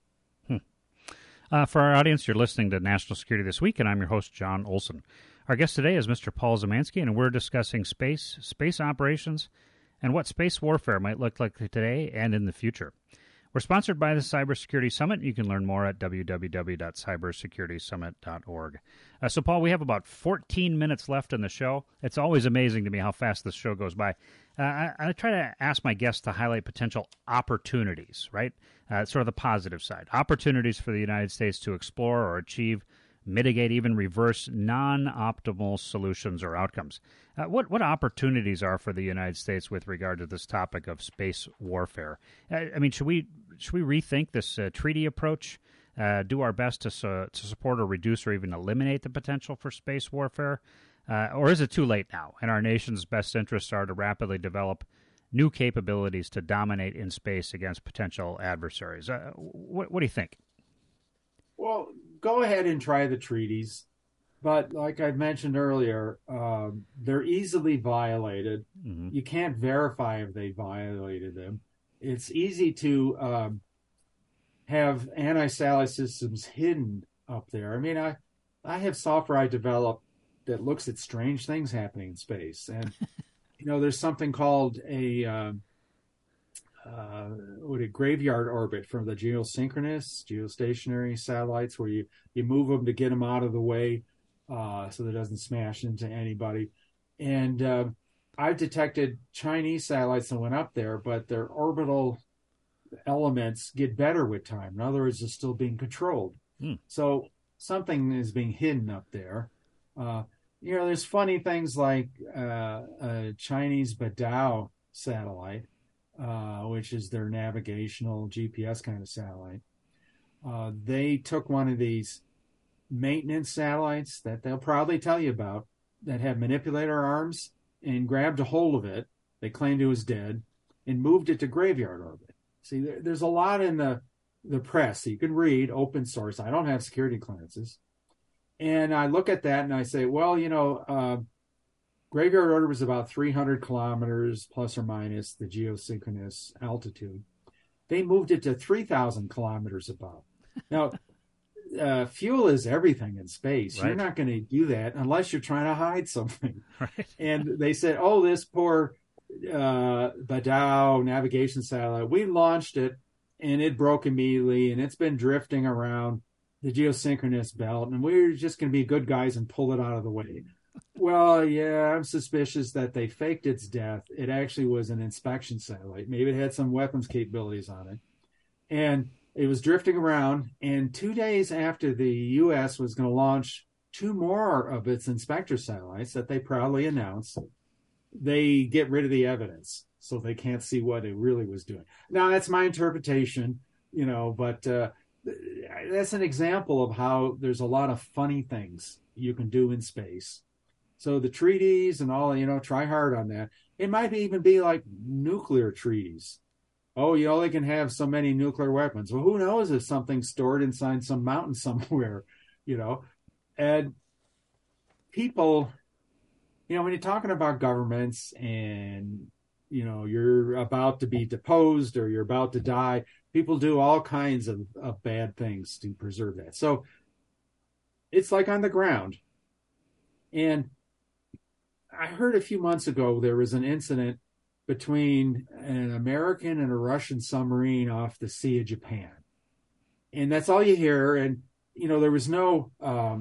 For our audience, you're listening to National Security This Week, and I'm your host, John Olson. Our guest today is Mr. Paul Zemansky, and we're discussing space operations, and what space warfare might look like today and in the future. We're sponsored by the Cybersecurity Summit. You can learn more at www.cybersecuritysummit.org. So, Paul, we have about 14 minutes left in the show. It's always amazing to me how fast this show goes by. I try to ask my guests to highlight potential opportunities, right? Sort of the positive side. Opportunities for the United States to explore or achieve, mitigate, even reverse non-optimal solutions or outcomes. What opportunities are for the United States with regard to this topic of space warfare? I mean, should we rethink this treaty approach? Do our best to support or reduce or even eliminate the potential for space warfare? Or is it too late now? And our nation's best interests are to rapidly develop new capabilities to dominate in space against potential adversaries. What do you think? Well, go ahead and try the treaties. But like I mentioned earlier, they're easily violated. Mm-hmm. You can't verify if they violated them. It's easy to have anti-satellite systems hidden up there. I mean, I have software I developed that looks at strange things happening in space. And, there's something called a graveyard orbit from the geostationary satellites, where you move them to get them out of the way so that it doesn't smash into anybody. And I've detected Chinese satellites that went up there, but their orbital elements get better with time. In other words, they're still being controlled. So something is being hidden up there. There's funny things like a Chinese Badao satellite, which is their navigational GPS kind of satellite. They took one of these maintenance satellites that they'll probably tell you about that have manipulator arms and grabbed a hold of it. They claimed it was dead and moved it to graveyard orbit. See, there's a lot in the press. You can read, open source. I don't have security clearances. And I look at that and I say, well, graveyard orbit was about 300 kilometers plus or minus the geosynchronous altitude. They moved it to 3,000 kilometers above. Now, fuel is everything in space. Right. You're not going to do that unless you're trying to hide something. Right. And they said, oh, this poor Badao navigation satellite, we launched it and it broke immediately and it's been drifting around the geosynchronous belt and we're just going to be good guys and pull it out of the way. Well, yeah, I'm suspicious that they faked its death. It actually was an inspection satellite. Maybe it had some weapons capabilities on it. And it was drifting around. And 2 days after the U.S. was going to launch 2 more of its inspector satellites that they proudly announced, they get rid of the evidence. So they can't see what it really was doing. Now, that's my interpretation, but that's an example of how there's a lot of funny things you can do in space. So the treaties and all, try hard on that. It might even be like nuclear treaties. Oh, they can have so many nuclear weapons. Well, who knows if something's stored inside some mountain somewhere, And people, when you're talking about governments and, you're about to be deposed or you're about to die, people do all kinds of bad things to preserve that. So it's like on the ground. And I heard a few months ago there was an incident between an American and a Russian submarine off the Sea of Japan. And that's all you hear. And, there was no,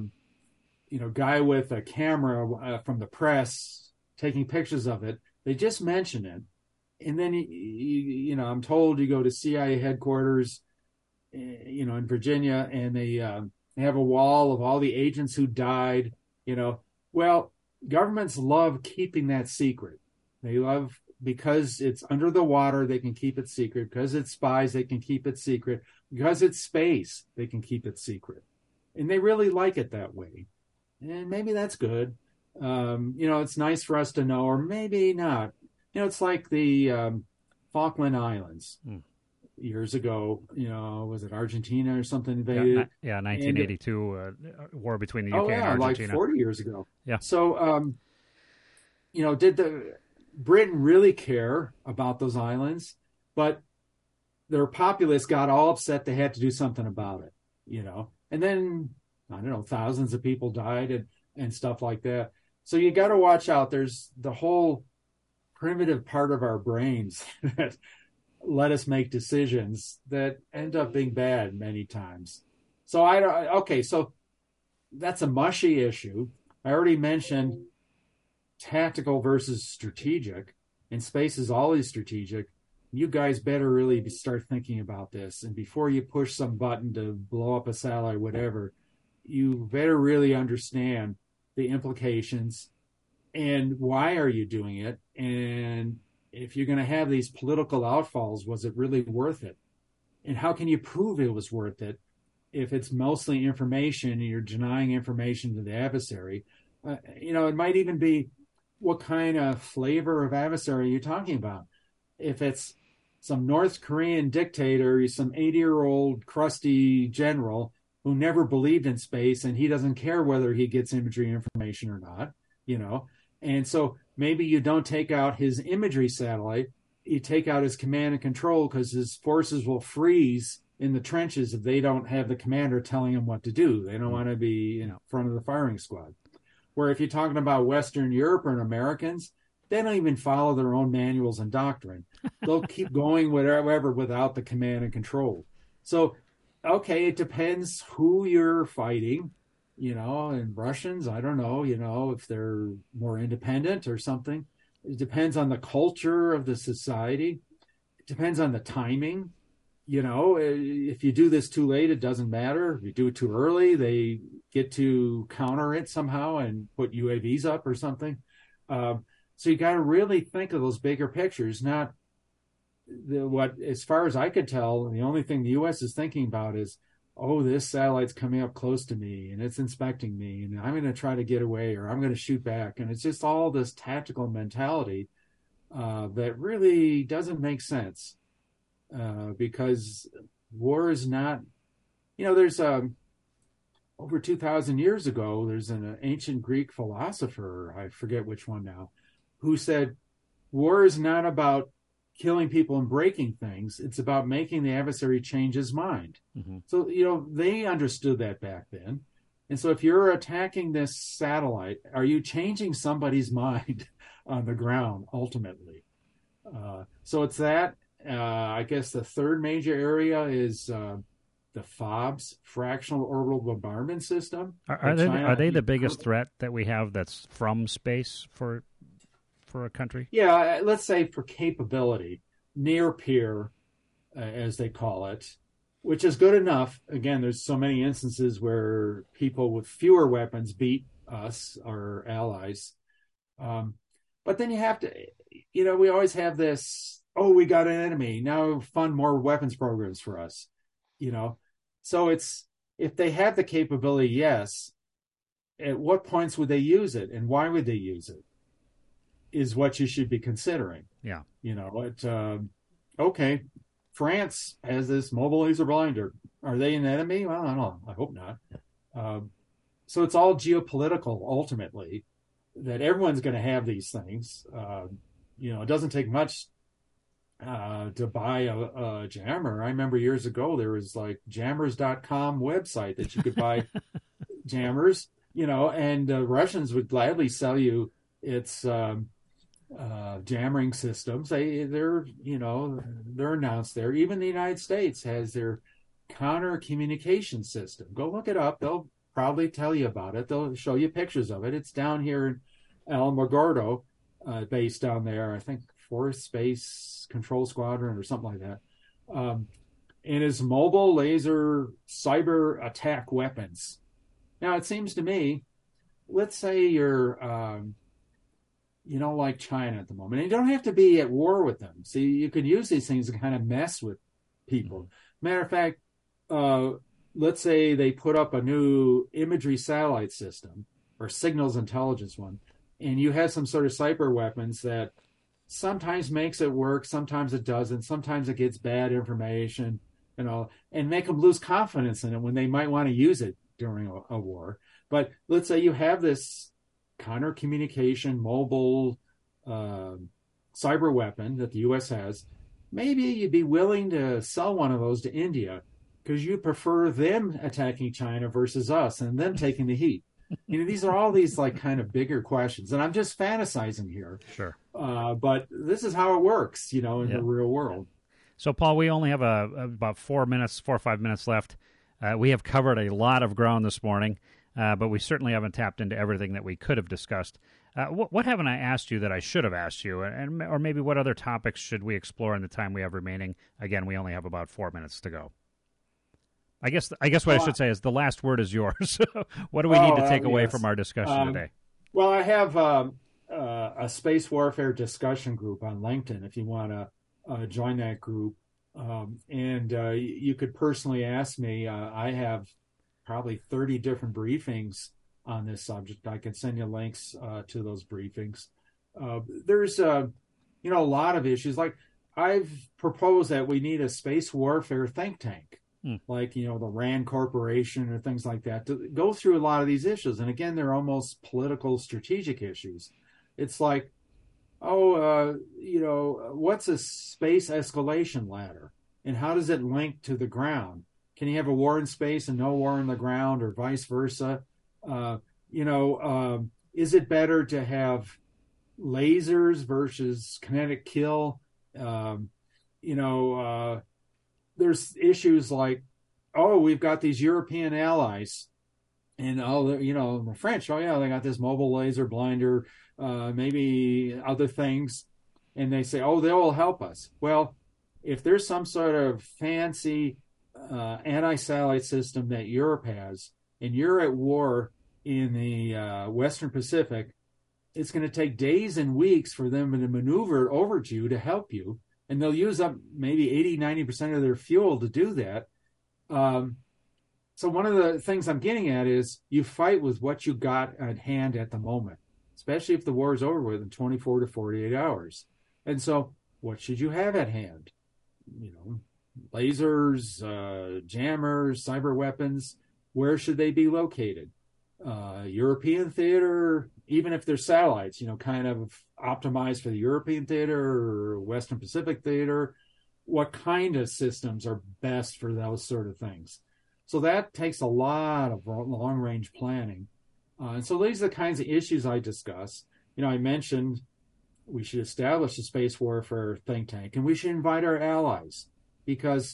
guy with a camera from the press taking pictres of it. They just mention it. And then, I'm told you go to CIA headquarters, in Virginia, and they have a wall of all the agents who died, Well, governments love keeping that secret. They love, because it's under the water, they can keep it secret. Because it's spies, they can keep it secret. Because it's space, they can keep it secret. And they really like it that way. And maybe that's good. It's nice for us to know, or maybe not. It's like the Falkland Islands. Years ago, was it Argentina or something invaded? Yeah, 1982 war between the UK and Argentina. Like 40 years ago. Yeah. So, did Britain really care about those islands? But their populace got all upset. They had to do something about it, And then, I don't know, thousands of people died and stuff like that. So you got to watch out. There's the whole primitive part of our brains that let us make decisions that end up being bad many times. So so that's a mushy issue. I already mentioned tactical versus strategic, and space is always strategic. You guys better really start thinking about this. And before you push some button to blow up a satellite, whatever, you better really understand the implications and why are you doing it. And if you're going to have these political outfalls, was it really worth it? And how can you prove it was worth it if it's mostly information and you're denying information to the adversary? It might even be what kind of flavor of adversary you're talking about. if it's some North Korean dictator, some 80-year-old crusty general who never believed in space, and he doesn't care whether he gets imagery information or not, you know. And so maybe you don't take out his imagery satellite, you take out his command and control, because his forces will freeze in the trenches if they don't have the commander telling them what to do. They don't want to be in front of the firing squad. Where if you're talking about Western Europe or Americans, they don't even follow their own manuals and doctrine. They'll keep going whatever without the command and control. So, okay, it depends who you're fighting, you know, and Russians, I don't know, you know, if they're more independent or something. It depends on the culture of the society. It depends on the timing. You know, if you do this too late, it doesn't matter. If you do it too early, they get to counter it somehow and put UAVs up or something. So you got to really think of those bigger pictures, not what, as far as I could tell, the only thing the U.S. is thinking about is, oh, this satellite's coming up close to me and it's inspecting me and I'm going to try to get away or I'm going to shoot back. And it's just all this tactical mentality that really doesn't make sense because war is not, you know, there's over 2,000 years ago, there's an ancient Greek philosopher, I forget which one now, who said, war is not about killing people and breaking things. It's about making the adversary change his mind. Mm-hmm. So, you know, they understood that back then. And so if you're attacking this satellite, are you changing somebody's mind on the ground ultimately? So it's that. I guess the third major area is the FOBS, Fractional Orbital Bombardment System. Are they the biggest threat that we have that's from space for a country? Yeah, let's say for capability, near peer, as they call it, which is good enough. Again, there's so many instances where people with fewer weapons beat us, our allies. But then you have to, you know, we always have this, oh, we got an enemy, now fund more weapons programs for us, you know. So it's, if they have the capability, yes, at what points would they use it and why would they use it? Is what you should be considering. Yeah. You know, okay, France has this mobile laser blinder. Are they an enemy? Well, I don't know. I hope not. So it's all geopolitical, ultimately, that everyone's going to have these things. You know, it doesn't take much to buy a jammer. I remember years ago, there was like jammers.com website that you could buy jammers, you know, and Russians would gladly sell you its jammering systems. They're announced there. Even the United States has their counter communication system. Go look it up. They'll probably tell you about it. They'll show you pictures of it. It's down here in Alamogordo, based down there. I think 4th Space Control Squadron or something like that. And it's mobile laser cyber attack weapons. Now, it seems to me, let's say you're like China at the moment. And you don't have to be at war with them. See, you can use these things to kind of mess with people. Matter of fact, let's say they put up a new imagery satellite system or signals intelligence one, and you have some sort of cyber weapons that sometimes makes it work, sometimes it doesn't, sometimes it gets bad information, you know, and make them lose confidence in it when they might want to use it during a war. But let's say you have this counter communication mobile cyber weapon that the U.S. has. Maybe you'd be willing to sell one of those to India because you prefer them attacking China versus us and them taking the heat. You know, these are all these like kind of bigger questions, and I'm just fantasizing here. Sure. But this is how it works, you know, in the real world. So, Paul, we only have about 4 or 5 minutes left. We have covered a lot of ground this morning, but we certainly haven't tapped into everything that we could have discussed. What haven't I asked you that I should have asked you, or maybe what other topics should we explore in the time we have remaining? Again, we only have about 4 minutes to go. I guess what I should say is the last word is yours. What do we need to take away from our discussion today? Well, I have a space warfare discussion group on LinkedIn if you want to join that group. And you could personally ask me. I have probably 30 different briefings on this subject. I can send you links to those briefings. There's a lot of issues. Like I've proposed that we need a space warfare think tank, like, the RAND Corporation or things like that, to go through a lot of these issues. And again, they're almost political strategic issues. It's like, what's a space escalation ladder? And how does it link to the ground? Can you have a war in space and no war on the ground, or vice versa? Is it better to have lasers versus kinetic kill? There's issues like, we've got these European allies, and the French, they got this mobile laser blinder, maybe other things, and they say, they will help us. Well, if there's some sort of fancy anti-satellite system that Europe has, and you're at war in the Western Pacific, it's going to take days and weeks for them to maneuver it over to you to help you. And they'll use up maybe 80-90% of their fuel to do that. So one of the things I'm getting at is you fight with what you got at hand at the moment, especially if the war is over with in 24 to 48 hours. And so what should you have at hand? Lasers, jammers, cyber weapons. Where should they be located? European theater, even if they're satellites, kind of optimized for the European theater or Western Pacific theater. What kind of systems are best for those sort of things? So that takes a lot of long-range planning. And so these are the kinds of issues I discuss. I mentioned we should establish a space warfare think tank, and we should invite our allies, because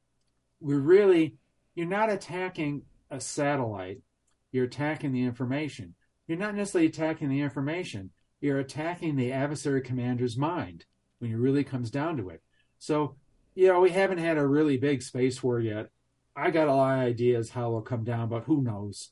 you're not attacking a satellite. You're attacking the information. You're not necessarily attacking the information. You're attacking the adversary commander's mind when it really comes down to it. So, we haven't had a really big space war yet. I got a lot of ideas how it'll come down, but who knows,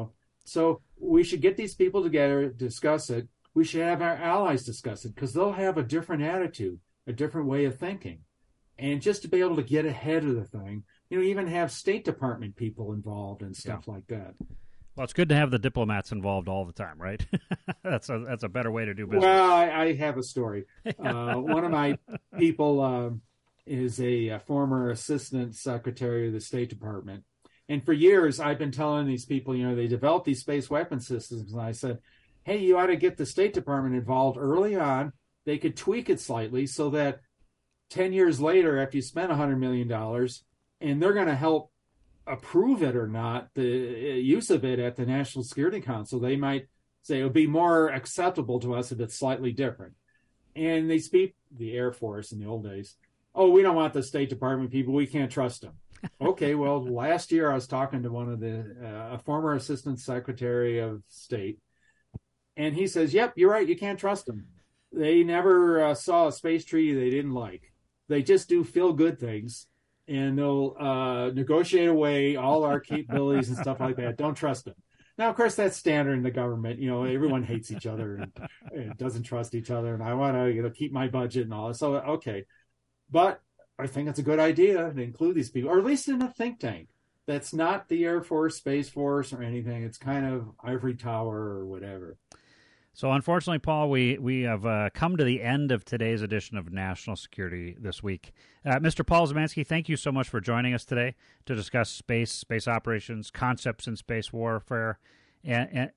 So we should get these people together, discuss it. We should have our allies discuss it, because they'll have a different attitude, a different way of thinking. And just to be able to get ahead of the thing, even have State Department people involved and stuff like that. Well, it's good to have the diplomats involved all the time, right? That's a better way to do business. Well, I have a story. One of my people is a former assistant secretary of the State Department. And for years, I've been telling these people, they developed these space weapon systems. And I said, hey, you ought to get the State Department involved early on. They could tweak it slightly so that 10 years later, after you spend $100 million, and they're going to help approve it or not, the use of it at the National Security Council, they might say it would be more acceptable to us if it's slightly different. And they speak the Air Force in the old days. We don't want the State Department people. We can't trust them. Okay, well, last year I was talking to one of a former Assistant Secretary of State, and he says, yep, you're right. You can't trust them. They never saw a space treaty they didn't like. They just do feel-good things, and they'll negotiate away all our capabilities and stuff like that. Don't trust them. Now, of course, that's standard in the government. Everyone hates each other and doesn't trust each other, and I want to keep my budget and all that. So, okay. But I think it's a good idea to include these people, or at least in a think tank. That's not the Air Force, Space Force, or anything. It's kind of ivory tower or whatever. So unfortunately, Paul, we have come to the end of today's edition of National Security This Week. Mr. Paul Zemansky, thank you so much for joining us today to discuss space operations, concepts in space warfare, and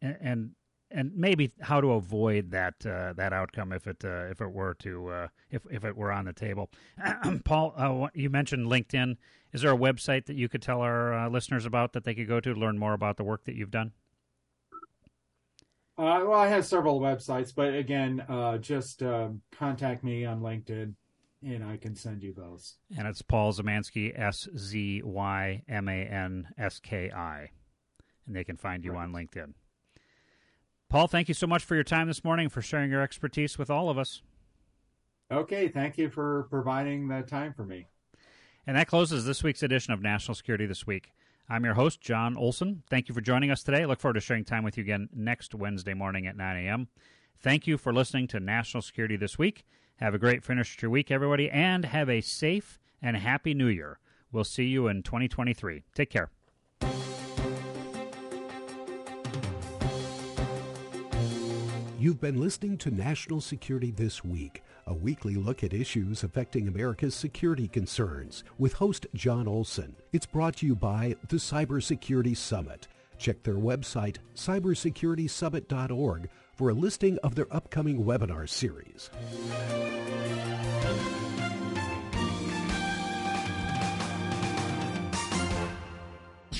maybe how to avoid that outcome if it were on the table. Paul, you mentioned LinkedIn. Is there a website that you could tell our listeners about that they could go to learn more about the work that you've done? Well, I have several websites, but again, just contact me on LinkedIn, and I can send you those. And it's Paul Zemansky, SZYMANSKI, and they can find you on LinkedIn. Paul, thank you so much for your time this morning, for sharing your expertise with all of us. Okay, thank you for providing the time for me. And that closes this week's edition of National Security This Week. I'm your host, John Olson. Thank you for joining us today. I look forward to sharing time with you again next Wednesday morning at 9 a.m. Thank you for listening to National Security This Week. Have a great finish to your week, everybody, and have a safe and happy New Year. We'll see you in 2023. Take care. You've been listening to National Security This Week, a weekly look at issues affecting America's security concerns with host John Olson. It's brought to you by the Cybersecurity Summit. Check their website, cybersecuritysummit.org, for a listing of their upcoming webinar series.